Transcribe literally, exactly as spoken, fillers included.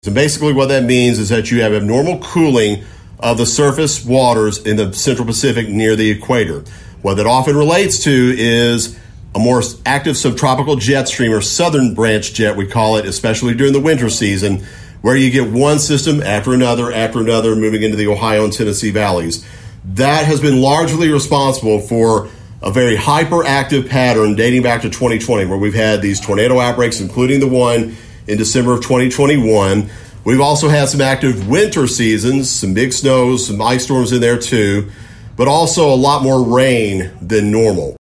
And basically what that means is that you have abnormal cooling of the surface waters in the Central Pacific near the equator. What that often relates to is a more active subtropical jet stream, or southern branch jet we call it, especially during the winter season, where you get one system after another after another moving into the Ohio and Tennessee valleys. That has been largely responsible for a very hyperactive pattern dating back to twenty twenty, where we've had these tornado outbreaks, including the one in December of twenty twenty-one. We've also had some active winter seasons, some big snows, some ice storms in there too, but also a lot more rain than normal.